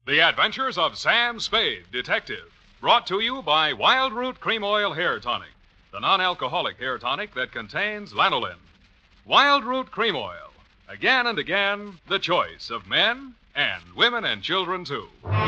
The Adventures of Sam Spade, Detective. Brought to you by Wild Root Cream Oil Hair Tonic, the non-alcoholic hair tonic that contains lanolin. Wild Root Cream Oil. Again and again, the choice of men and women and children, too.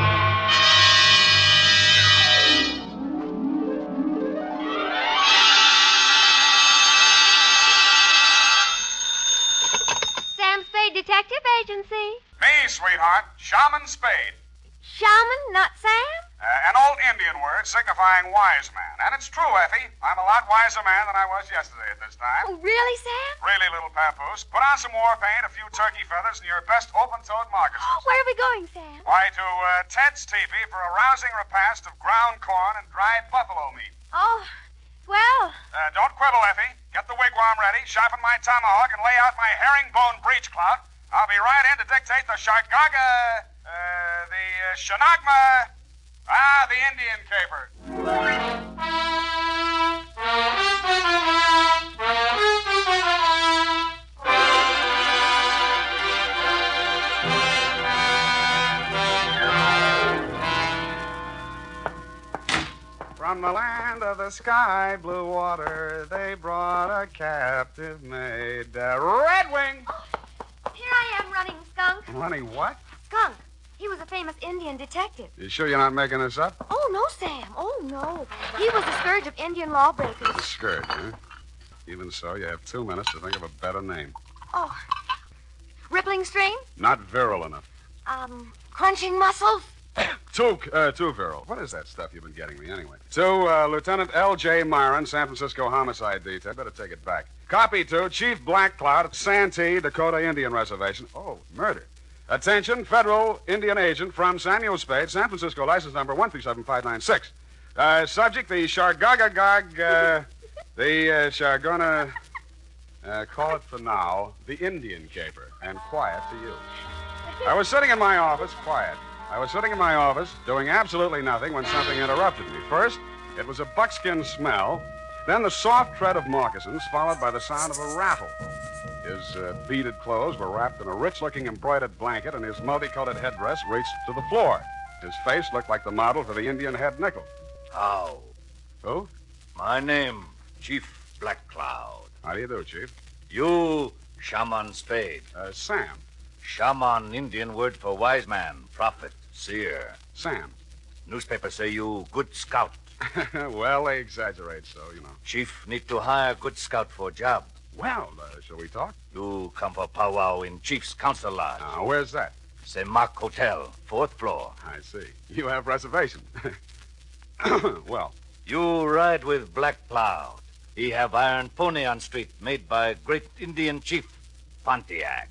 Sam Spade Detective Agency. Me, sweetheart. Shaman Spade. Shaman, not Sam? An old Indian word signifying wise man. And it's true, Effie. I'm a lot wiser man than I was yesterday at this time. Oh, really, Sam? Really, little papoose. Put on some war paint, a few turkey feathers, and your best open-toed moccasins. Where are we going, Sam? Why, to Ted's teepee for a rousing repast of ground corn and dried buffalo meat. Oh, well. Don't quibble, Effie. Get the wigwam ready, sharpen my tomahawk, and lay out my herringbone breech clout. I'll be right in to dictate the Shargaga, the Shanagma, the Indian caper. From the land of the sky blue water, they brought a captive maid, Red Wing. Here I am running, Skunk. Running what? Skunk. He was a famous Indian detective. You sure you're not making this up? Oh, no, Sam. Oh, no. He was the scourge of Indian lawbreakers. The scourge, huh? Even so, you have 2 minutes to think of a better name. Oh. Rippling stream? Not virile enough. Crunching muscles? Too virile. What is that stuff you've been getting me, anyway? To Lieutenant L.J. Myron, San Francisco Homicide Detail. Better take it back. Copy to Chief Black Cloud at Santee, Dakota Indian Reservation. Oh, murder. Attention, federal Indian agent from Samuel Spade, San Francisco, license number 137-596. Subject, the Shargagagag, the Shargona, call it for now, the Indian caper, and quiet to you. I was sitting in my office, quiet. I was sitting in my office, doing absolutely nothing when something interrupted me. First, it was a buckskin smell, then the soft tread of moccasins, followed by the sound of a rattle. His beaded clothes were wrapped in a rich-looking embroidered blanket, and his multicolored headdress reached to the floor. His face looked like the model for the Indian head nickel. How? Who? My name, Chief Black Cloud. How do you do, Chief? You, Shaman Spade. Sam. Shaman, Indian word for wise man, prophet, seer. Sam. Newspapers say you good scout. Well, they exaggerate so, you know. Chief need to hire good scout for job. Well, shall we talk? You come for powwow in Chief's council lodge. Where's that? Semak Hotel, 4th floor. I see. You have reservation. Well. You ride with Black Cloud. He have iron pony on street made by great Indian chief, Pontiac.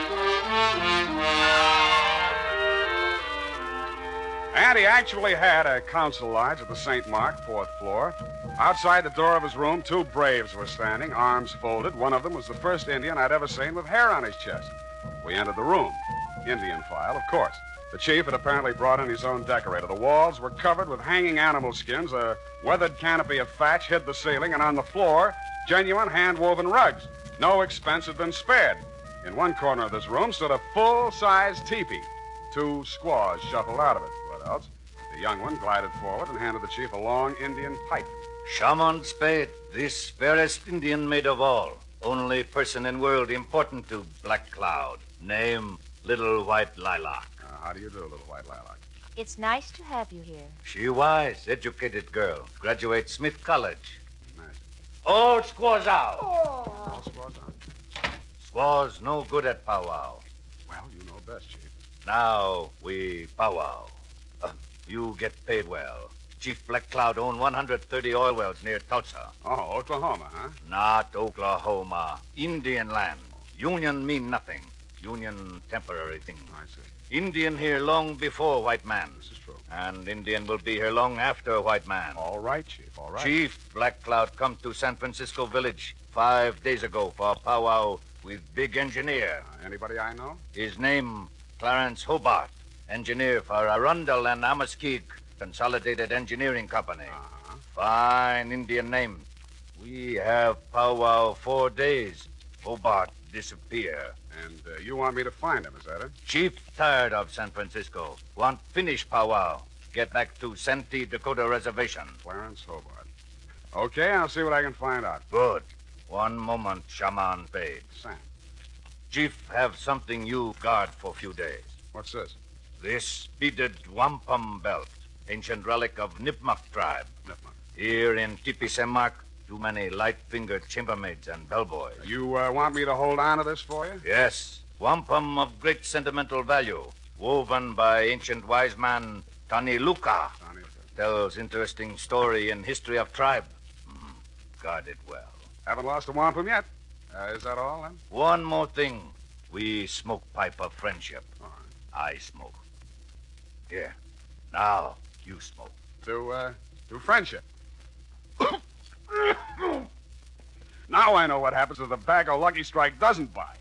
And he actually had a council lodge at the St. Mark, 4th floor. Outside the door of his room, 2 braves were standing, arms folded. One of them was the first Indian I'd ever seen with hair on his chest. We entered the room. Indian file, of course. The chief had apparently brought in his own decorator. The walls were covered with hanging animal skins. A weathered canopy of thatch hid the ceiling, and on the floor, genuine hand-woven rugs. No expense had been spared. In one corner of this room stood a full-size teepee. 2 squaws shuffled out of it. What else? The young one glided forward and handed the chief a long Indian pipe. Shaman Spade, this fairest Indian maid of all. Only person in world important to Black Cloud. Name, Little White Lilac. How do you do, Little White Lilac? It's nice to have you here. She wise, educated girl. Graduate Smith College. Nice. All squaws out. All squaws out. Squaws no good at powwow. Well, you know best, Chief. Now we powwow. You get paid well. Chief Black Cloud own 130 oil wells near Tulsa. Oh, Oklahoma, huh? Not Oklahoma. Indian land. Union mean nothing. Union temporary thing. I see. Indian here long before white man. This is true. And Indian will be here long after white man. All right, Chief, all right. Chief Black Cloud come to San Francisco Village 5 days ago for a powwow with big engineer. Anybody I know? His name, Clarence Hobart. Engineer for Arundel and Amaskig Consolidated Engineering Company. Fine Indian name. We have powwow 4 days. Hobart disappear. And you want me to find him, is that it? Chief tired of San Francisco. Want finish powwow. Get back to Santee, Dakota Reservation. Clarence Hobart. Okay, I'll see what I can find out. Good. One moment, Shaman Spade. Sam, Chief have something you guard for few days. what's this? This beaded wampum belt, ancient relic of Nipmuc tribe. Nipmuc. Here in Tipi-Semak, too many light-fingered chambermaids and bellboys. You want me to hold on to this for you? Yes, wampum of great sentimental value, woven by ancient wise man Tani Luka. Sonny, Tells interesting story in history of tribe. Guard it well. haven't lost a wampum yet. Is that all, then? One more thing. We smoke pipe of friendship. All right. I smoke. Here. Now, you smoke. To friendship. Now I know what happens if the bag of Lucky Strike doesn't bite.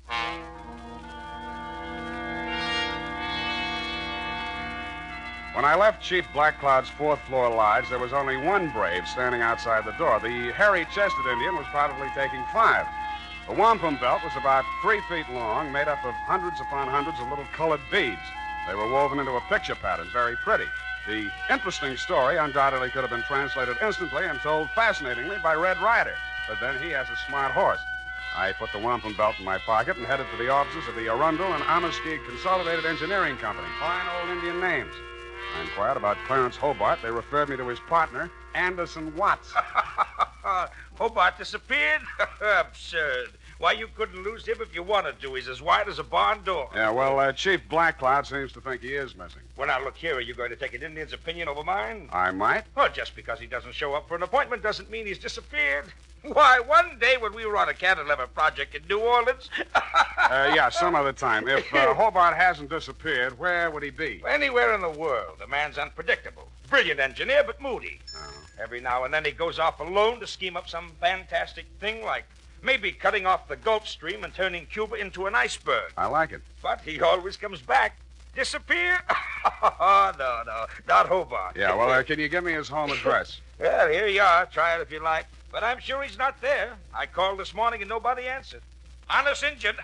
When I left Chief Black Cloud's fourth-floor lodge, there was only one brave standing outside the door. The hairy-chested Indian was probably taking 5. The wampum belt was about 3 feet long, made up of hundreds upon hundreds of little colored beads. They were woven into a picture pattern, very pretty. The interesting story undoubtedly could have been translated instantly and told fascinatingly by Red Ryder. But then he has a smart horse. I put the wampum belt in my pocket and headed for the offices of the Arundel and Amaskeag Consolidated Engineering Company. Fine old Indian names. I inquired about Clarence Hobart. They referred me to his partner, Anderson Watts. Hobart disappeared? Absurd. Why, you couldn't lose him if you wanted to. He's as wide as a barn door. Yeah, well, Chief Black Cloud seems to think he is missing. Well, now, look here. Are you going to take an Indian's opinion over mine? I might. Well, just because he doesn't show up for an appointment doesn't mean he's disappeared. Why, one day when we were on a cantilever project in New Orleans... Yeah, some other time. If Hobart hasn't disappeared, where would he be? Anywhere in the world. The man's unpredictable. Brilliant engineer, but moody. Oh. Every now and then he goes off alone to scheme up some fantastic thing like maybe cutting off the Gulf Stream and turning Cuba into an iceberg. I like it. But he always comes back. Disappear? No, not Hobart. Yeah, well, can you give me his home address? Well, here you are. Try it if you like. But I'm sure he's not there. I called this morning and nobody answered. Honest Injun.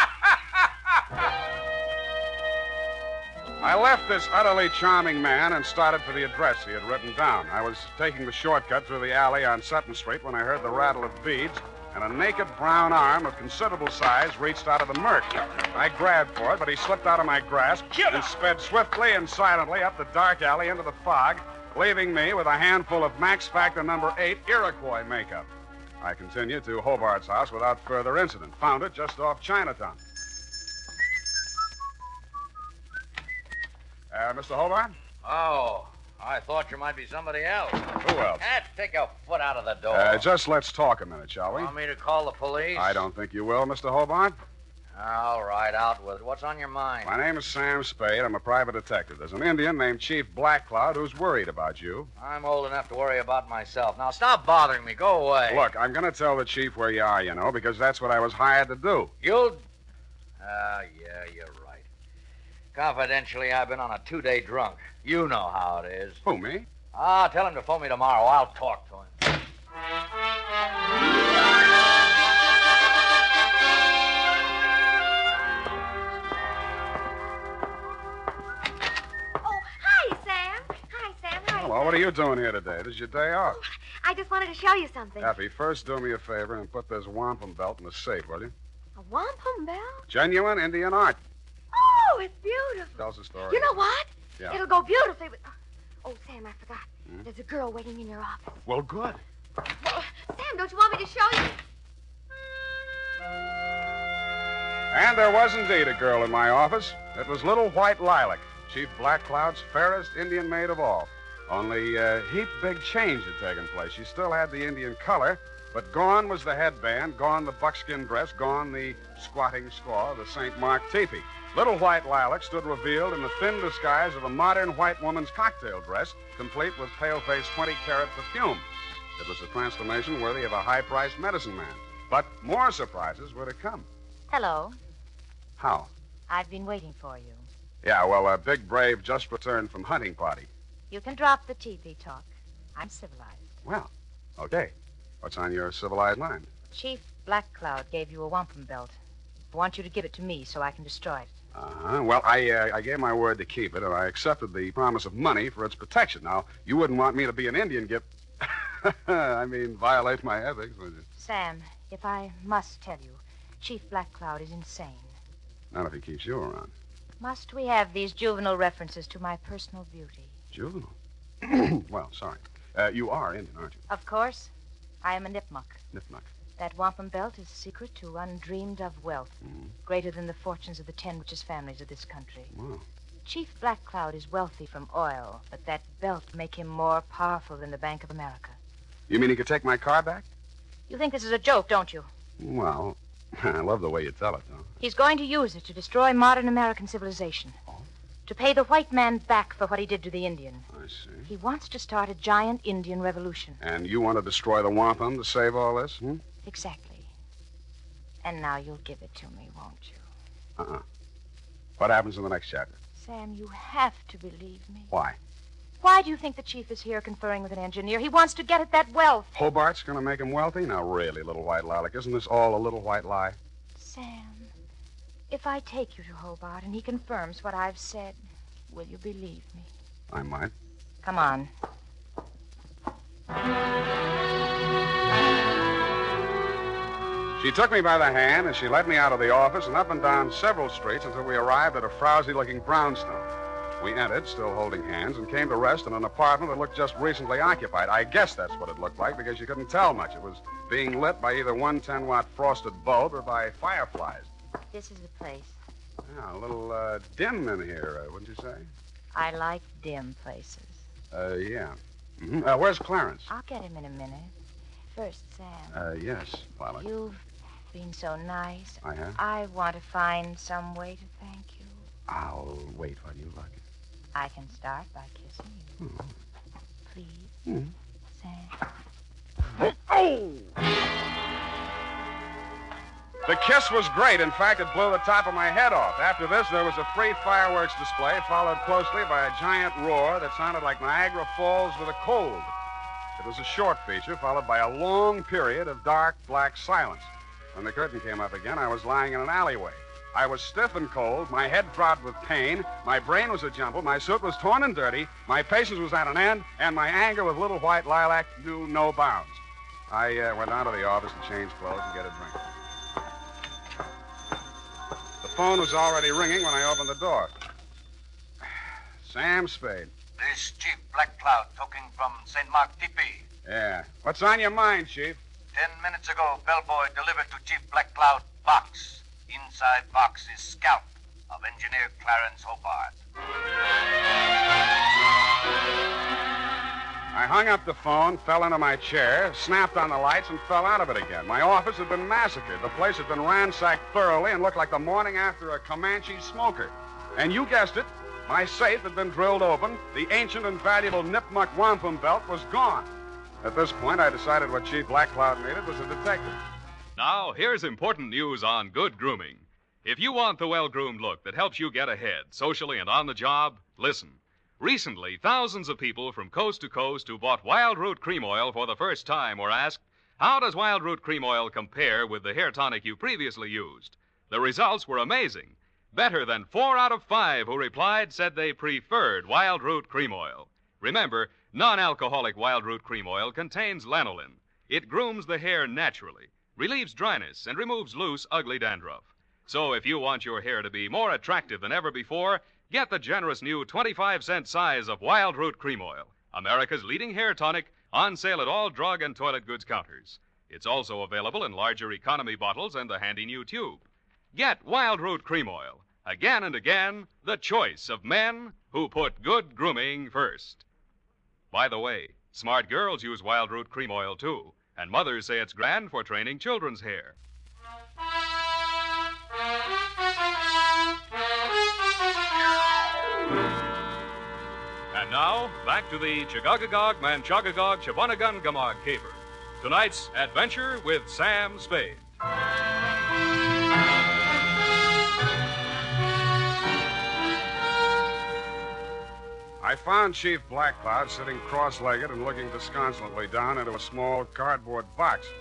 I left this utterly charming man and started for the address he had written down. I was taking the shortcut through the alley on Sutton Street when I heard the rattle of beads, and a naked brown arm of considerable size reached out of the murk. I grabbed for it, but he slipped out of my grasp and sped swiftly and silently up the dark alley into the fog, leaving me with a handful of Max Factor number 8 Iroquois makeup. I continued to Hobart's house without further incident. Found it just off Chinatown. Mr. Hobart? Oh, I thought you might be somebody else. Who else? Take your foot out of the door. Just let's talk a minute, shall we? Want me to call the police? I don't think you will, Mr. Hobart. All right, out with it. What's on your mind? My name is Sam Spade. I'm a private detective. There's an Indian named Chief Black Cloud who's worried about you. I'm old enough to worry about myself. Now, stop bothering me. Go away. Look, I'm going to tell the chief where you are, you know, because that's what I was hired to do. You'll... yeah, you're right. Confidentially, I've been on a 2-day drunk. You know how it is. Who, me? Tell him to phone me tomorrow. I'll talk to him. Oh, hi, Sam. Hi, Sam. Hi. Hello, what are you doing here today? This is your day off. I just wanted to show you something. Effie, first do me a favor and put this wampum belt in the safe, will you? A wampum belt? Genuine Indian art. Oh, it's beautiful. Tell us a story. You know what? Yeah. It'll go beautifully with... Oh, Sam, I forgot. There's a girl waiting in your office. Well, good. Well, Sam, don't you want me to show you? And there was indeed a girl in my office. It was Little White Lilac, Chief Black Cloud's fairest Indian maid of all. Only a heap big change had taken place. She still had the Indian color, but gone was the headband, gone the buckskin dress, gone the squatting squaw of the St. Mark teepee. Little White Lilac stood revealed in the thin disguise of a modern white woman's cocktail dress, complete with pale-faced 20-carat perfume. It was a transformation worthy of a high-priced medicine man. But more surprises were to come. Hello. How? I've been waiting for you. Yeah, well, Big Brave just returned from hunting party. You can drop the teepee talk. I'm civilized. Well, okay. What's on your civilized mind? Chief Black Cloud gave you a wampum belt. I want you to give it to me so I can destroy it. Uh-huh. Well, I gave my word to keep it, and I accepted the promise of money for its protection. Now, you wouldn't want me to be an Indian gift. I mean, violate my ethics, would you? Sam, if I must tell you, Chief Black Cloud is insane. Not if he keeps you around. Must we have these juvenile references to my personal beauty? Juvenile? Well, sorry. You are Indian, aren't you? Of course. I am a Nipmuc. Nipmuc. That wampum belt is secret to undreamed of wealth, greater than the fortunes of the 10 richest families of this country. Wow. Chief Black Cloud is wealthy from oil, but that belt make him more powerful than the Bank of America. You mean he could take my car back? You think this is a joke, don't you? Well, I love the way you tell it, though. He's going to use it to destroy modern American civilization. Oh? To pay the white man back for what he did to the Indian. I see. He wants to start a giant Indian revolution. And you want to destroy the wampum to save all this, hmm? Exactly. And now you'll give it to me, won't you? Uh-uh. What happens in the next chapter? Sam, you have to believe me. Why? Why do you think the chief is here conferring with an engineer? He wants to get at that wealth. Hobart's going to make him wealthy? Now, really, little white lilac, isn't this all a little white lie? Sam, if I take you to Hobart and he confirms what I've said, will you believe me? I might. Come on. She took me by the hand, and she led me out of the office and up and down several streets until we arrived at a frowsy-looking brownstone. We entered, still holding hands, and came to rest in an apartment that looked just recently occupied. I guess that's what it looked like because you couldn't tell much. It was being lit by either 110-watt frosted bulb or by fireflies. This is the place. Yeah, a little dim in here, wouldn't you say? I like dim places. Yeah. Mm-hmm. Where's Clarence? I'll get him in a minute. First, Sam. Yes, Lilac. You've been so nice. I have? I want to find some way to thank you. I'll wait while you look. I can start by kissing you. Please, Sam. Oh! The kiss was great. In fact, it blew the top of my head off. After this, there was a free fireworks display, followed closely by a giant roar that sounded like Niagara Falls with a cold. It was a short feature, followed by a long period of dark, black silence. When the curtain came up again, I was lying in an alleyway. I was stiff and cold, my head throbbed with pain, my brain was a jumble, my suit was torn and dirty, my patience was at an end, and my anger with little white lilac knew no bounds. I went down to the office to change clothes and get a drink. The phone was already ringing when I opened the door. Sam Spade. This Chief Black Cloud talking from St. Mark Tipi. Yeah. What's on your mind, Chief? 10 minutes ago, bellboy delivered to Chief Black Cloud box. Inside box is scalp of Engineer Clarence Hobart. I hung up the phone, fell into my chair, snapped on the lights, and fell out of it again. My office had been massacred. The place had been ransacked thoroughly and looked like the morning after a Comanche smoker. And you guessed it, my safe had been drilled open. The ancient and valuable Nipmuc wampum belt was gone. At this point, I decided what Chief Black Cloud needed was a detective. Now, here's important news on good grooming. If you want the well-groomed look that helps you get ahead, socially and on the job, listen. Recently, thousands of people from coast to coast who bought Wild Root Cream Oil for the first time were asked, how does Wild Root Cream Oil compare with the hair tonic you previously used? The results were amazing. Better than 4 out of 5 who replied said they preferred Wild Root Cream Oil. Remember, non-alcoholic Wild Root Cream Oil contains lanolin. It grooms the hair naturally, relieves dryness, and removes loose, ugly dandruff. So if you want your hair to be more attractive than ever before, get the generous new 25-cent size of Wild Root Cream Oil, America's leading hair tonic, on sale at all drug and toilet goods counters. It's also available in larger economy bottles and the handy new tube. Get Wild Root Cream Oil. Again and again, the choice of men who put good grooming first. By the way, smart girls use Wild Root Cream Oil, too. And mothers say it's grand for training children's hair. And now, back to the Chagagagog, Manchagagog, Chabanagun, Gamog caper. Tonight's adventure with Sam Spade. I found Chief Black Cloud sitting cross-legged and looking disconsolately down into a small cardboard box.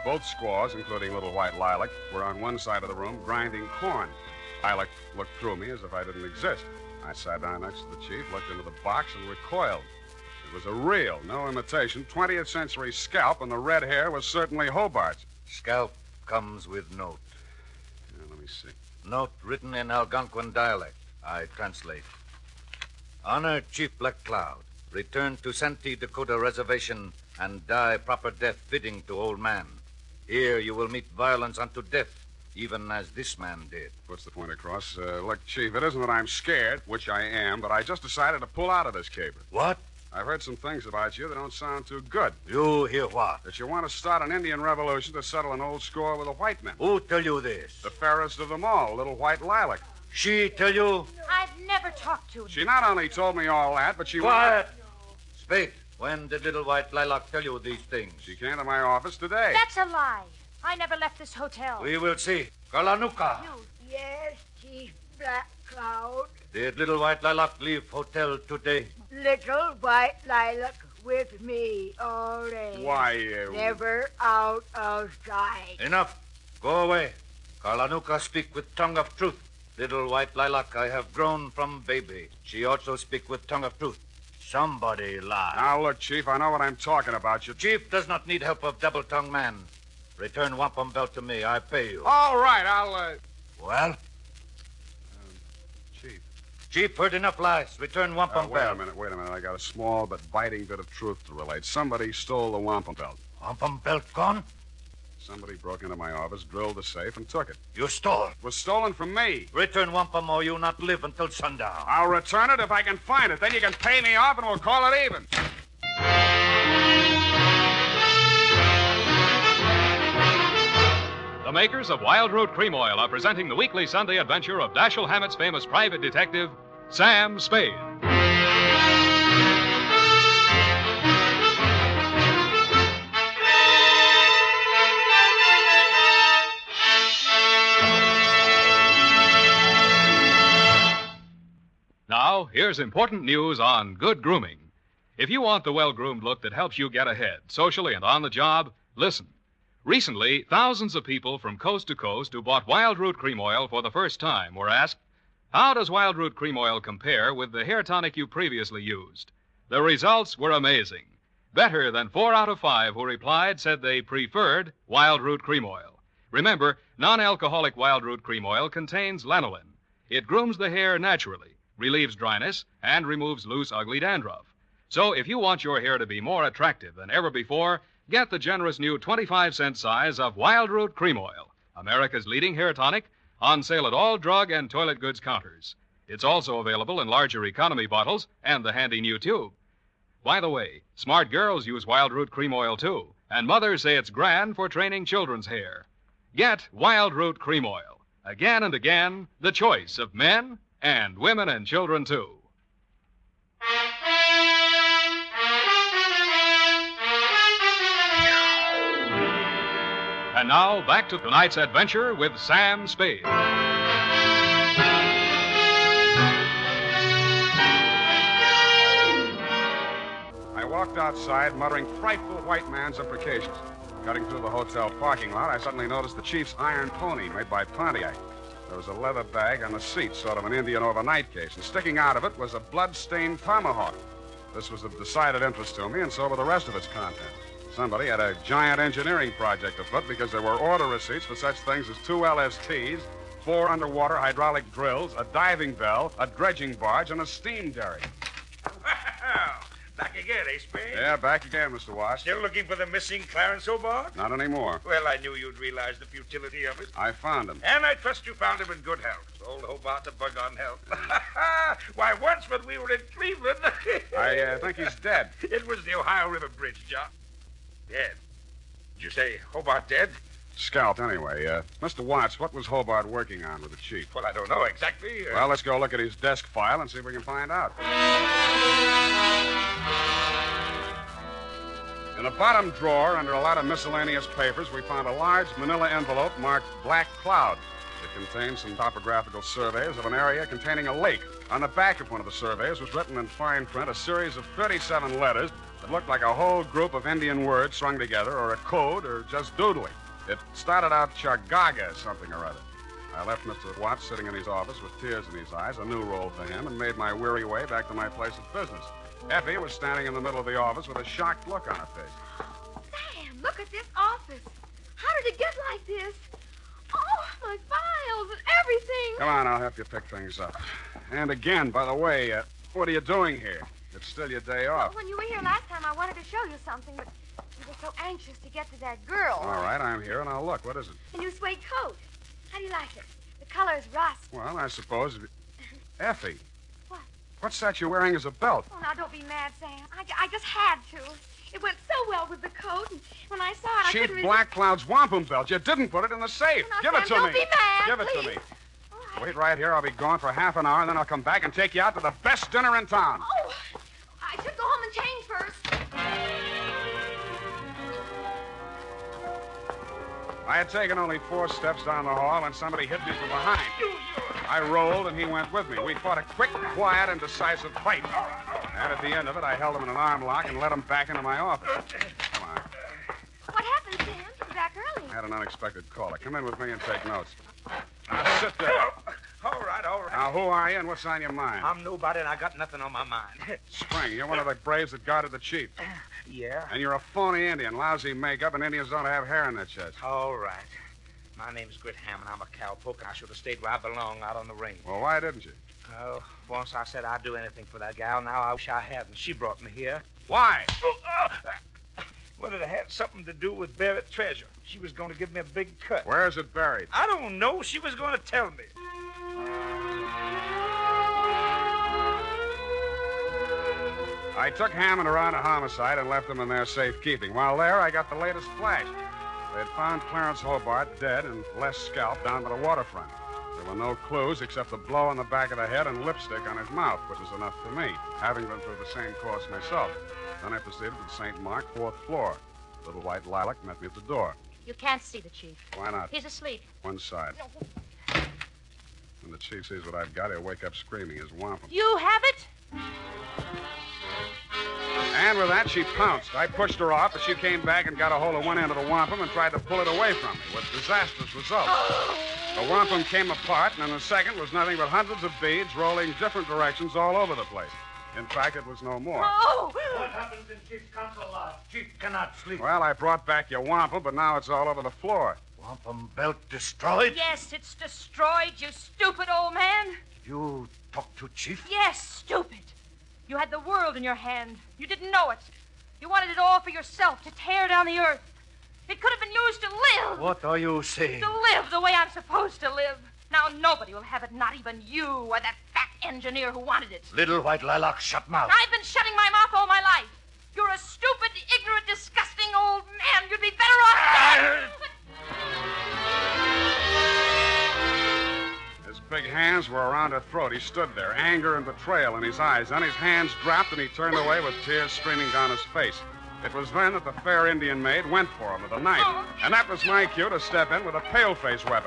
Both squaws, including little white Lilac, were on one side of the room grinding corn. Lilac looked through me as if I didn't exist. I sat down next to the chief, looked into the box, and recoiled. It was a real, no imitation, 20th century scalp, and the red hair was certainly Hobart's. Scalp comes with note. Let me see. Note written in Algonquin dialect. I translate. Honor Chief Black Cloud. Return to Santee, Dakota Reservation and die proper death fitting to old man. Here you will meet violence unto death, even as this man did. Puts the point across. Look, Chief, it isn't that I'm scared, which I am, but I just decided to pull out of this caper. What? I've heard some things about you that don't sound too good. You hear what? That you want to start an Indian revolution to settle an old score with the white men. Who tell you this? The fairest of them all, little white Lilac. She tell you? I've never talked to him. She not only told me all that, but she... Quiet! Spade, when did little white Lilac tell you these things? She came to my office today. That's a lie. I never left this hotel. We will see. Kalanuka. Yes, Chief Black Cloud. Did little white Lilac leave hotel today? Little white Lilac with me all day. Why, Never out of sight. Enough. Go away. Kalanuka speak with tongue of truth. Little white Lilac I have grown from baby. She also speak with tongue of truth. Somebody lie. Now, look, Chief, I know what I'm talking about. You... Chief does not need help of double-tongued man. Return wampum belt to me. I pay you. All right, I'll, Well? Chief. Chief heard enough lies. Return wampum Wait a belt. minute. I got a small but biting bit of truth to relate. Somebody stole the wampum belt. Wampum belt gone? Somebody broke into my office, drilled the safe, and took it. You stole. It was stolen from me. Return wampum or you not live until sundown. I'll return it if I can find it. Then you can pay me off and we'll call it even. The makers of Wild Root Cream Oil are presenting the weekly Sunday adventure of Dashiell Hammett's famous private detective, Sam Spade. Now, here's important news on good grooming. If you want the well-groomed look that helps you get ahead, socially and on the job, listen. Recently, thousands of people from coast to coast who bought Wild Root Cream Oil for the first time were asked, how does Wild Root Cream Oil compare with the hair tonic you previously used? The results were amazing. Better than 4 out of 5 who replied said they preferred Wild Root Cream Oil. Remember, non-alcoholic Wild Root Cream Oil contains lanolin. It grooms the hair naturally, relieves dryness, and removes loose, ugly dandruff. So if you want your hair to be more attractive than ever before, get the generous new 25-cent size of Wild Root Cream Oil, America's leading hair tonic, on sale at all drug and toilet goods counters. It's also available in larger economy bottles and the handy new tube. By the way, smart girls use Wild Root Cream Oil, too, and mothers say it's grand for training children's hair. Get Wild Root Cream Oil. Again and again, the choice of men and women and children, too. And now, back to tonight's adventure with Sam Spade. I walked outside, muttering frightful white man's imprecations. Cutting through the hotel parking lot, I suddenly noticed the chief's iron pony made by Pontiac. There was a leather bag on the seat, sort of an Indian overnight case, and sticking out of it was a blood-stained tomahawk. This was of decided interest to me, and so were the rest of its contents. Somebody had a giant engineering project afoot because there were order receipts for such things as 2 LSTs, 4 underwater hydraulic drills, a diving bell, a dredging barge, and a steam derrick. Back again, eh, Spade? Yeah, back again, Mr. Watts. Still looking for the missing Clarence Hobart? Not anymore. Well, I knew you'd realize the futility of it. I found him. And I trust you found him in good health. Old Hobart's a bug on health. Why, once when we were in Cleveland... I think he's dead. It was the Ohio River Bridge, John. Dead? Did you say Hobart dead? Scalped, anyway. Mr. Watts, what was Hobart working on with the chief? Well, I don't know exactly. Well, let's go look at his desk file and see if we can find out. In the bottom drawer, under a lot of miscellaneous papers, we found a large manila envelope marked Black Cloud. It contained some topographical surveys of an area containing a lake. On the back of one of the surveys was written in fine print a series of 37 letters It looked like a whole group of Indian words strung together, or a code, or just doodling. It started out Chagaga something or other. I left Mr. Watts sitting in his office with tears in his eyes, a new role for him, and made my weary way back to my place of business. Effie was standing in the middle of the office with a shocked look on her face. Sam, look at this office. How did it get like this? Oh, my files and everything. Come on, I'll help you pick things up. And again, by the way, what are you doing here? It's still your day off. When you were here last time, I wanted to show you something, but you were so anxious to get to that girl. All right, I'm here, and I'll look. What is it? A new suede coat. How do you like it? The color is rust. Well, I suppose... Effie. What? What's that you're wearing as a belt? Oh, now, don't be mad, Sam. I just had to. It went so well with the coat, and when I saw it, I Chief couldn't resist. Black Cloud's wampum belt. You didn't put it in the safe. Now, Give Sam, it to don't me. be mad, Give it please. to me. All right. Wait right here. I'll be gone for half an hour, and then I'll come back and take you out to the best dinner in town. Oh, I should go home and change first. I had taken only 4 steps down the hall when somebody hit me from behind. I rolled, and he went with me. We fought a quick, quiet, and decisive fight. And at the end of it, I held him in an arm lock and led him back into my office. Come on. What happened, Sam? You're back early. I had an unexpected caller. Come in with me and take notes. Now, sit there. All right, all right. Now, who are you and what's on your mind? I'm nobody, and I got nothing on my mind. Spring, you're one of the braves that guarded the chief. Yeah? And you're a phony Indian, lousy makeup, and Indians don't have hair in their chest. All right. My name's Grit Hammond. I'm a cowpoke, and I should have stayed where I belong, out on the range. Well, why didn't you? Oh, once I said I'd do anything for that gal. Now I wish I hadn't. She brought me here. Why? Well, it had something to do with buried treasure. She was going to give me a big cut. Where is it buried? I don't know. She was going to tell me. I took Hammond around a homicide and left them in their safekeeping. While there, I got the latest flash. They had found Clarence Hobart dead and Les scalped down by the waterfront. There were no clues except the blow on the back of the head and lipstick on his mouth, which was enough for me, having been through the same course myself. Then I proceeded to St. Mark, 4th floor. Little white lilac met me at the door. You can't see the chief. Why not? He's asleep. One side. When the chief sees what I've got, he'll wake up screaming his wampum. You have it? And with that, she pounced. I pushed her off, but she came back and got a hold of one end of the wampum and tried to pull it away from me, with disastrous results. The wampum came apart, and in a second was nothing but hundreds of beads rolling different directions all over the place. In fact, it was no more. Oh! What happens in Chief's council lodge? Chief cannot sleep. Well, I brought back your wampum, but now it's all over the floor. Wampum belt destroyed? Yes, it's destroyed, you stupid old man. You talked to Chief? Yes, stupid. You had the world in your hand. You didn't know it. You wanted it all for yourself, to tear down the earth. It could have been used to live. What are you saying? To live the way I'm supposed to live. Now nobody will have it, not even you or that fat engineer who wanted it. Little white lilac, shut mouth. I've been shutting my mouth all my life. You're a stupid, ignorant, disgusting old man. You'd be better off dead. His big hands were around her throat. He stood there, anger and betrayal in his eyes. Then his hands dropped and he turned away with tears streaming down his face. It was then that the fair Indian maid went for him with a knife. And that was my cue to step in with a pale-face weapon.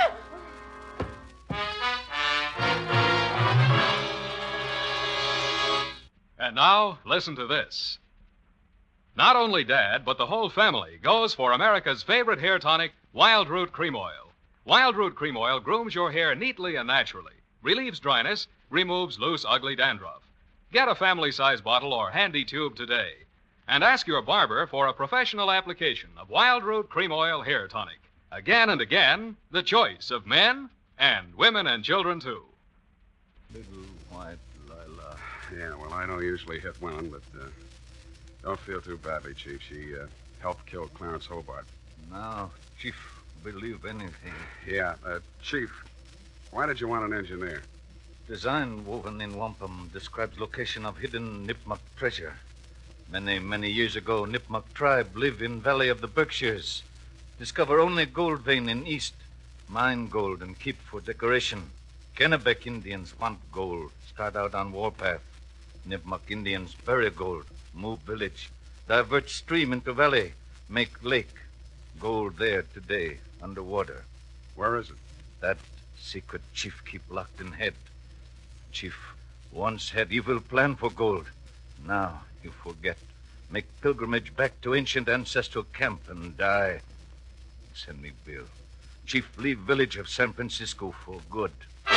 And now, listen to this. Not only Dad, but the whole family goes for America's favorite hair tonic, Wild Root Cream Oil. Wild Root Cream Oil grooms your hair neatly and naturally, relieves dryness, removes loose, ugly dandruff. Get a family-size bottle or handy tube today. And ask your barber for a professional application of Wild Root Cream Oil Hair Tonic. Again and again, the choice of men and women and children, too. Little white lilac. Yeah, well, I don't usually hit women, but don't feel too badly, Chief. She helped kill Clarence Hobart. Now, Chief, believe anything. Yeah, Chief, why did you want an engineer? Design woven in wampum describes location of hidden Nipmuc treasure. Many, many years ago, Nipmuc tribe live in valley of the Berkshires. Discover only gold vein in east. Mine gold and keep for decoration. Kennebec Indians want gold. Start out on warpath. Nipmuc Indians bury gold. Move village. Divert stream into valley. Make lake. Gold there today, underwater. Where is it? That secret chief keep locked in head. Chief once had evil plan for gold. Now you forget. make pilgrimage back to ancient ancestral camp and die. Send me bill. Chief, leave village of San Francisco for good.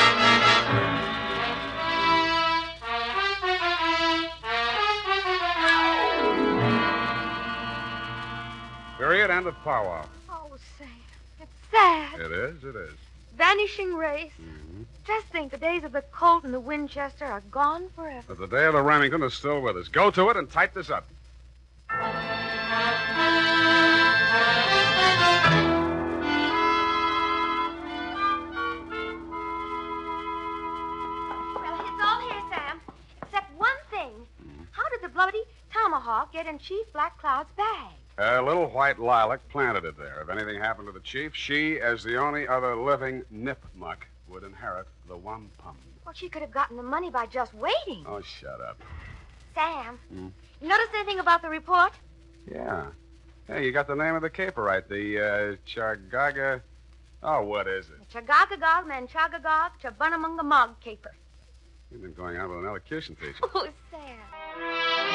Period. End of powwow. Oh, Sam, it's sad. It is. Vanishing race. Just think, the days of the Colt and the Winchester are gone forever. But the day of the Remington is still with us. Go to it and type this up. Well, it's all here, Sam, except one thing. How did the bloody tomahawk get in Chief Black Cloud's bag? A little white lilac planted it there. If anything happened to the chief, she, as the only other living nipmuck, would inherit the wampum. Well, she could have gotten the money by just waiting. Oh, shut up. Sam, you notice anything about the report? Yeah. Hey, you got the name of the caper right. The, Chargaga... Oh, what is it? Chagagagog, Manchagagog, Chabunamungamog caper. You've been going out with an elocution teacher. Oh, Sam.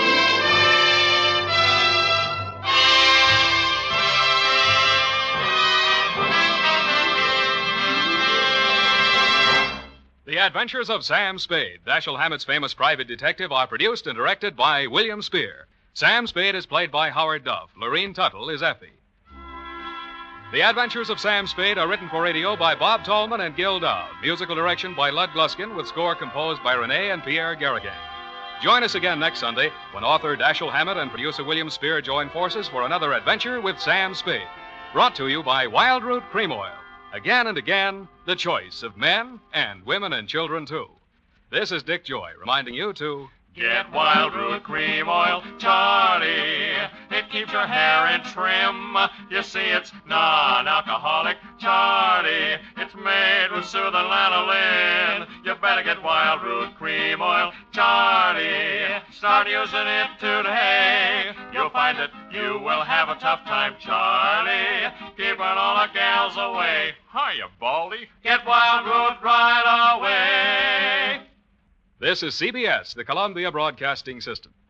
The Adventures of Sam Spade, Dashiell Hammett's famous private detective, are produced and directed by William Spear. Sam Spade is played by Howard Duff. Lorene Tuttle is Effie. The Adventures of Sam Spade are written for radio by Bob Tallman and Gil Dowd. Musical direction by Lud Gluskin, with score composed by Renee and Pierre Garrigan. Join us again next Sunday when author Dashiell Hammett and producer William Spear join forces for another adventure with Sam Spade. Brought to you by Wild Root Cream Oil. Again and again, the choice of men and women and children, too. This is Dick Joy reminding you to get Wild Root Cream Oil, Charlie. It keeps your hair in trim. You see, it's non-alcoholic, Charlie. It's made with soothing lanolin. You better get Wild Root Cream Oil, Charlie. Start using it today. You'll find that you will have a tough time, Charlie, keeping all the gals away. Hiya, Baldy. Get Wild Root right away. This is CBS, the Columbia Broadcasting System.